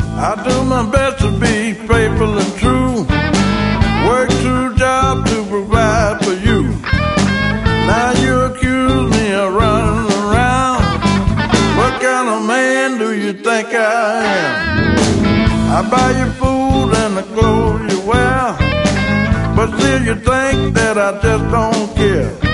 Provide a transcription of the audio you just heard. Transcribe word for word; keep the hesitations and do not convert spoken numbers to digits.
I do my best to be faithful and true. Work two jobs to provide for you. Now you accuse me of running around. What kind of man do you think I am? I buy you food and the clothes you wear, but still you think that I just don't care.